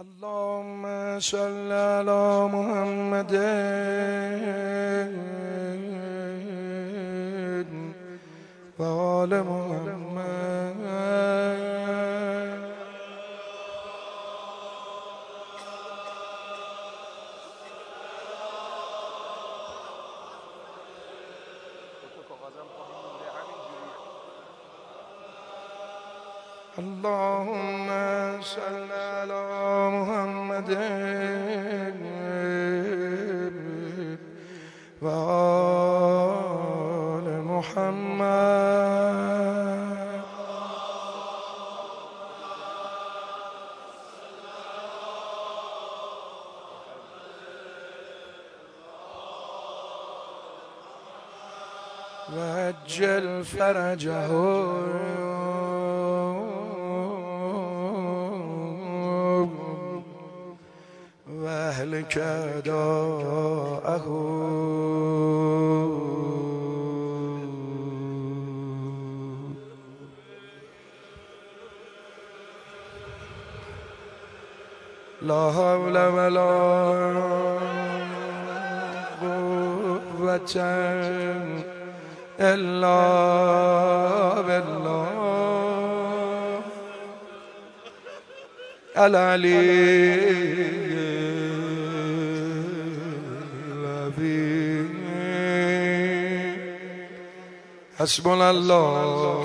اللهم صل على محمد و آل محمد. اللهم صل على محمد و آل محمد. و عجل فرجه و اهلک داءه. لا حول ولا قوة الا بالله العلی حسبنا الله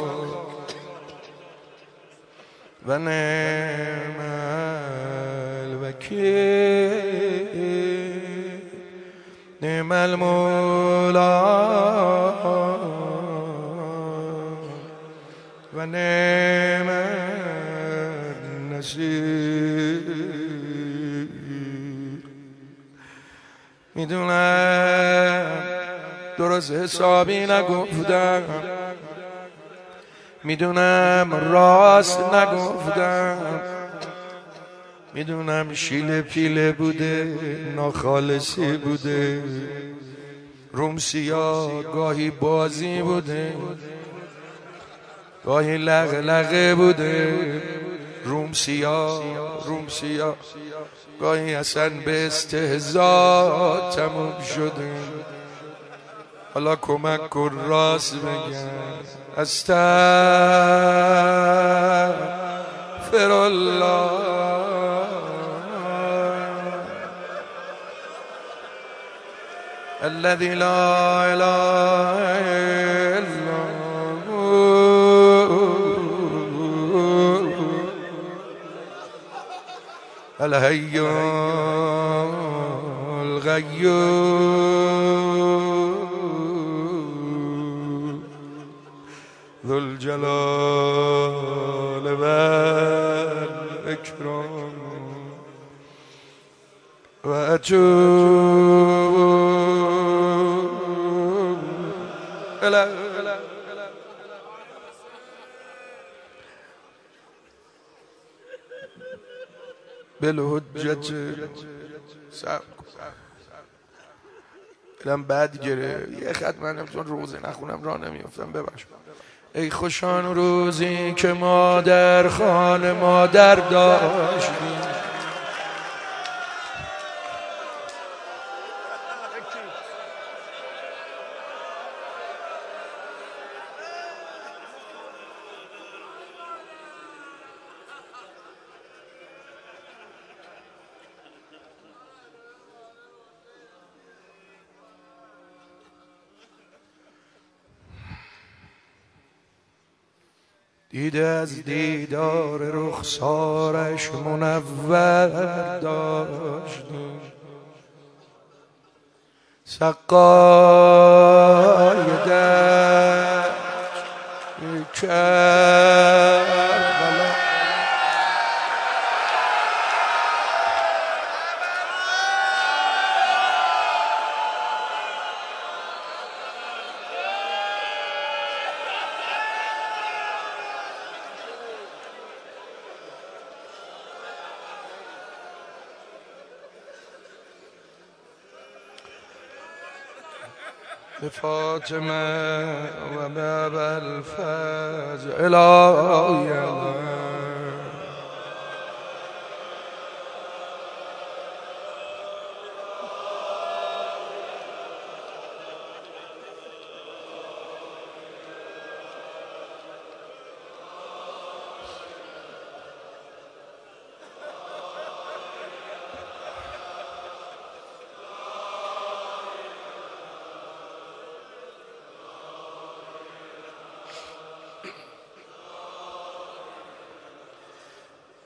و نعم الوکیل. نعم المولا و نعم النصیر. میدونم درست حسابی نگفتم، میدونم راست نگفتم، میدونم شیله پیله بوده، ناخالصی بوده، رومسیا گاهی بازی بوده، گاهی لغلغه بوده. رومسیا گاهی اصلا به استهزا تموم شده. حالا کمک کن راست بگم. استغفر الله الذي لا اله الا هو الحي القيوم ذو الجلال والإكرام. وأتوب إلى بالحجة. الان بعد گره یه خط منم چون روزه نخونم راه نمیافتم، ببخش. ای خوشان روزی که ما در خانه مادر داشتیم، دیده از دیدار رخسارش منور داشتیم، سقای دشت کربلا. بفاطمه و باب الفز الهی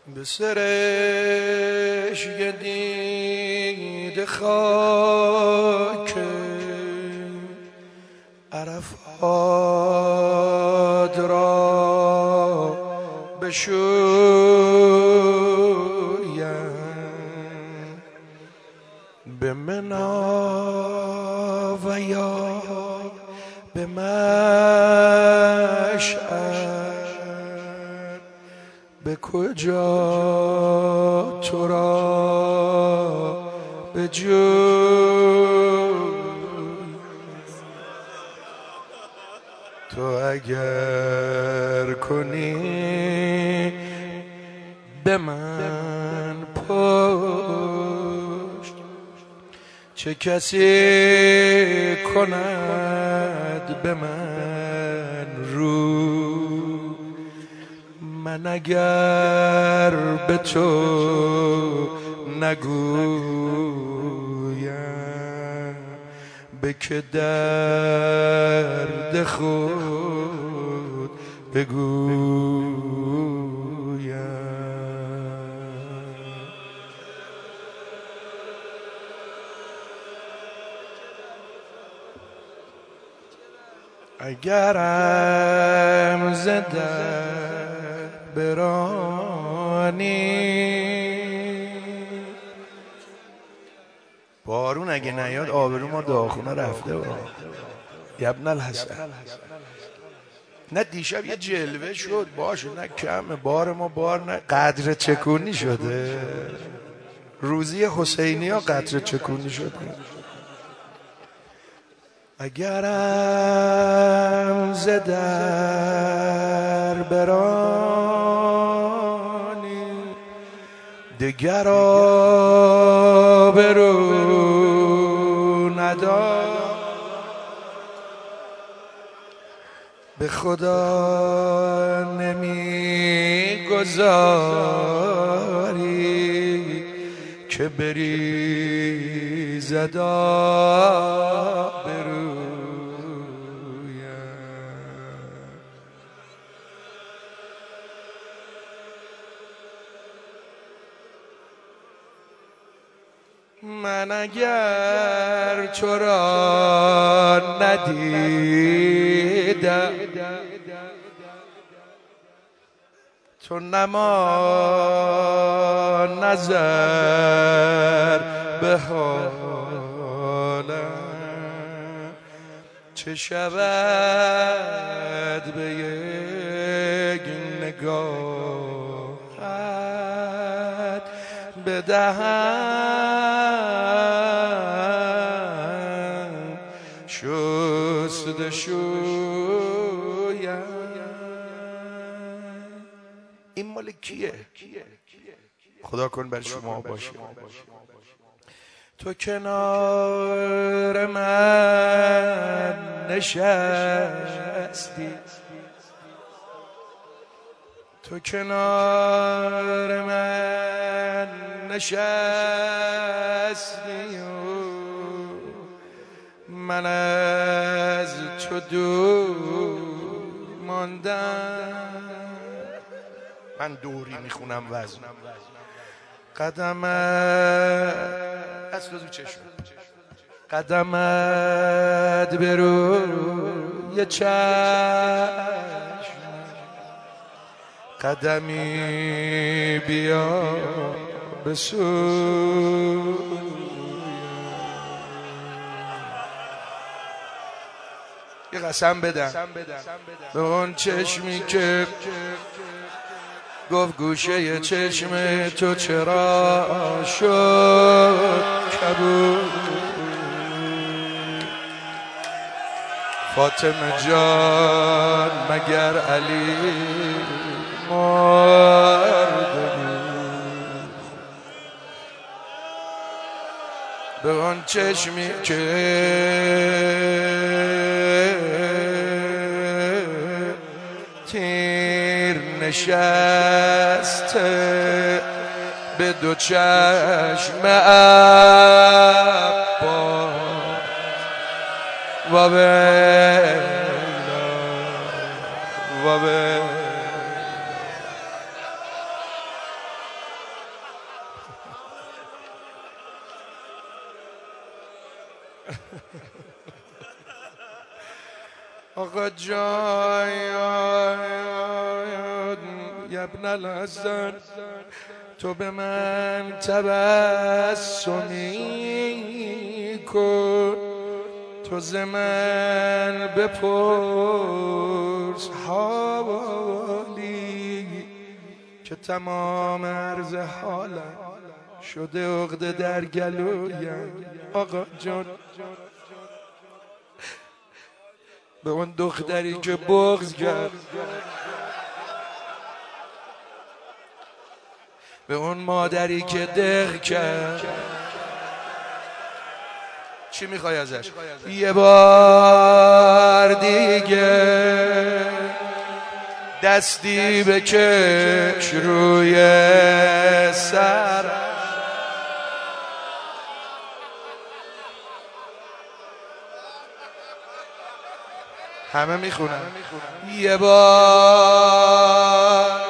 به سرش یه دید خاک عرفات را بشویم به منا و یا به مشعر به کجا تو را به جوی تو اگر کنی به من پشت چه کسی کند به من رو من اگر به تو نگویم به که درد خود بگویم اگرم زده برانی بارون اگه نیاد آبرو ما داخونه رفته با یبن الحسن نه دیشب یه جلوه شد باشه نه کمه بار ما بار نه قدر چکونی شده روزی حسینی ها قدر چکونی شده اگرم زدر برانی دگر آبرو ندار به خدا نمی گذاری که بری زدا برویم من اگر تو را ندیدم تو نما نظر به حالم چه شود به یک نگاهت بدهم شست شویم این مال کیه؟ خدا کن بر شما باشه تو کنار من نشستی تو کنار من نشستی من از تو دور ماندم من دوری میخونم وزن قدمت اصلا دو چشم قدمت بروی چشم قدمی بیا به سوی یه قسم بدم به اون چشمی که گفت گوشه چشم تو چرا شد کبود فاطمه جان مگر علی مرده به اون چشمی که تیر نشسته به دو چشم عباس و آقا جان یا ابن الحسن تو به من تبسمی کن، تو ز من بپرس حوالی، که تمام عرض حالم شده عقده در گلویم. آقا جان به اون دختری که بغض کرد، به اون مادری که دق کرد، چی میخوای ازش؟ یه بار دیگه دستی بکش روی سر، همه میخونن. یه بار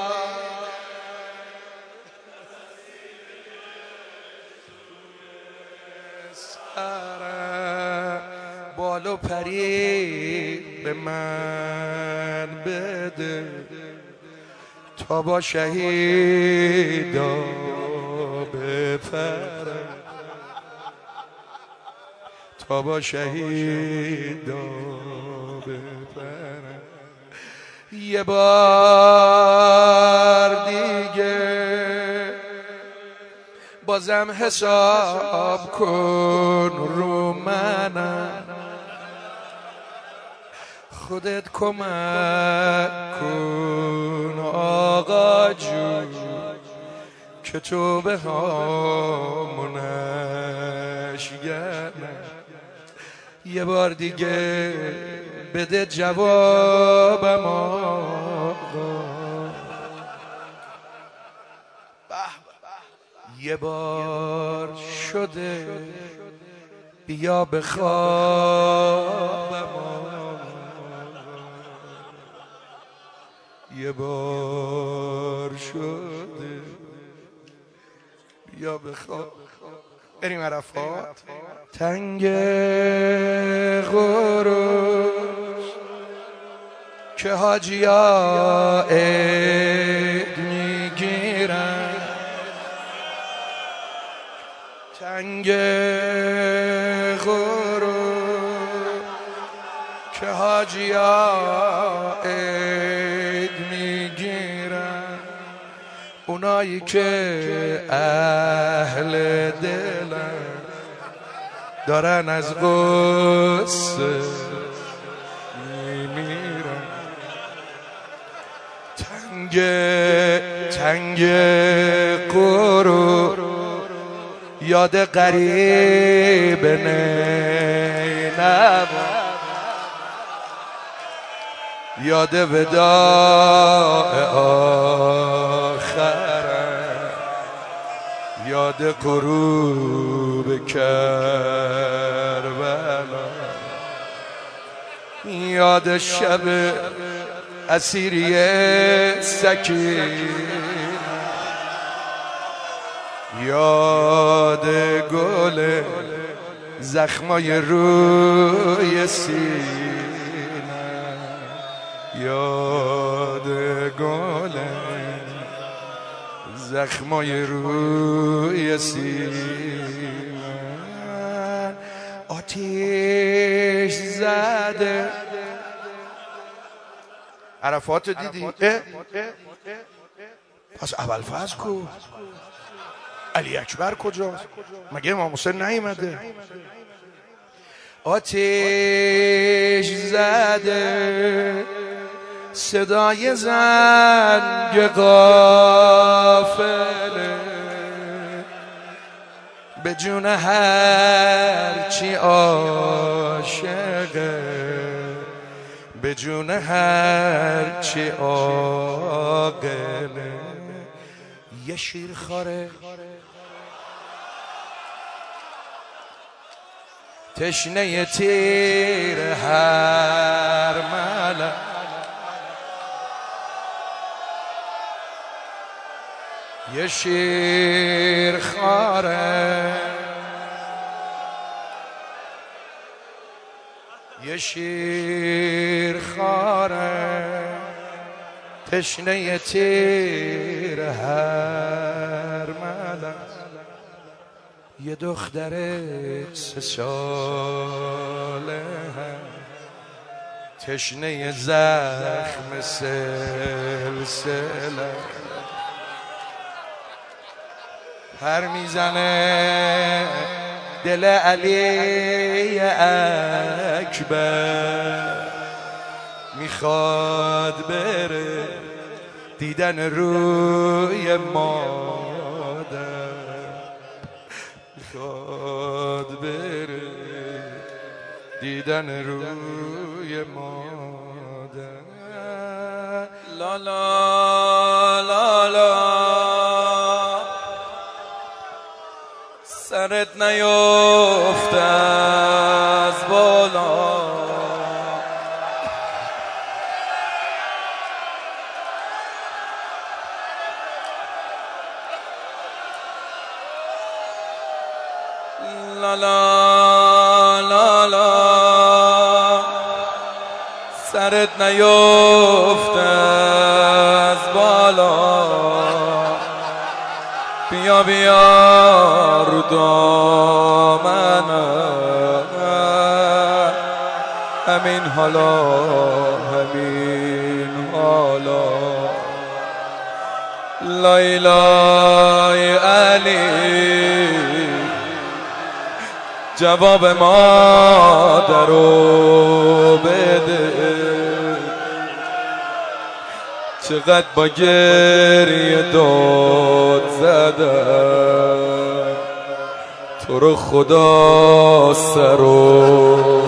سرم بالو پرید به من بده، تا با شهیدا بپرم، تا با شهیدا بپرم. یه بار دیگه بازم حساب کن رو منم، خودت کمک کن آقا جون، که تو به هامونش گرم. یه بار دیگه بده جوابم آقا، یه بار شده بیا بخوابم آقا، یه بار شده بیا بخواب. بریم عرفات. تنگ غروش که حاجیا عید میگیرن، تنگ غروش که حاجیا عید میگیرن، اونایی که اهل دلن دارن از غصه میمیرن. تنگ قرو یاد قریب نینب، یاد وداع آخرم، یاد غروب کربلا، یاد شب اسیری سکین، یاد گل زخمای روی سینه، یاد گل زخمای روی سینه. آتیش زده عرفات دیدی؟ پس ابوالفضل کو؟ علی اکبر کجاست؟ مگه امام حسین نیامده؟ آتیش زده صدای زنگ قافله، به جون هرچی عاشقه، به جون هرچی عاقله. یه شیرخواره تشنه تیر هر ملک، یه شیر خاره یه شیر خاره تشنه تیر هر ملک یه دختر 3 ساله تشنه زخم سلسله پر میزنه دل علی اکبر میخواد بره دیدن روی مادر میخواد بره دیدن روی مادر لا لا لا لا سرت نیفت از بالا لا لا لا لا سرت نیفت از بالا بیا بیا رو دامنم همین حالا همین حالا لای لای علی جواب مادر رو بده چقدر با گریه داد زدم تو رو خدا سرو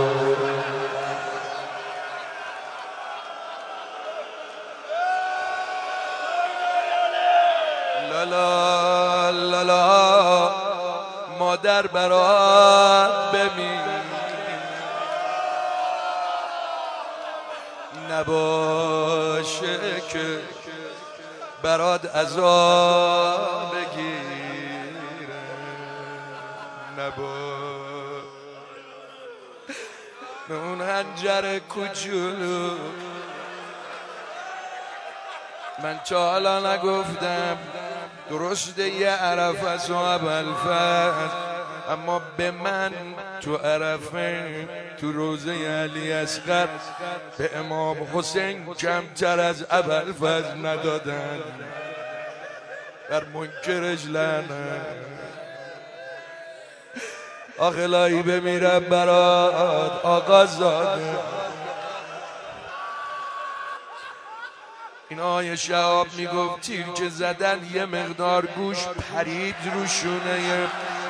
لالا لالا مادر برات بمین نباشه که برات عذاب بگیره به اون هنجر کوچولو من تا حالا نگفتم درسته یه عرفه و ابوالفضل اما به من تو عرفه تو روزه علی اصغر به امام حسین کمتر از ابوالفضل ندادن بر منکرش لعنت آخه لایی بمیرم برات آقا زاده این آیه شهاب میگفت تیر که زدن یه مقدار گوش پرید رو شونه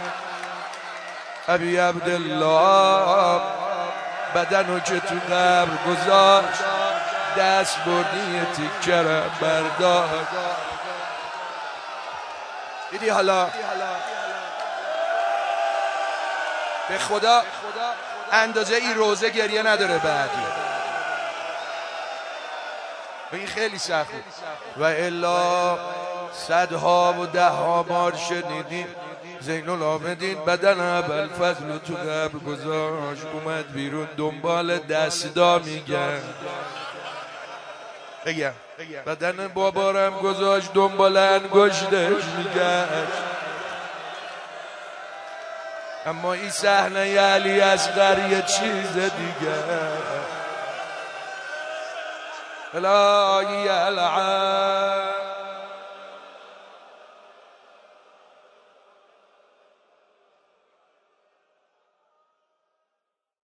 ابی عبدالله بدنو که تو قبر گذاشت دست بردی تیکرم برداشت دیدی حالا به خدا اندازه این روزه گریه نداره بعدی و این خیلی سخت و الا صدها و دهها بار شنیدیم زین العابدین بدن ابوالفضل تو قبر گذاشت اومد بیرون دنبال دستا میگن بدن بابارم گذاشت دنبال انگشتش میگشت اما این صحنه علی اصغر یه چیز دیگه لا یلعب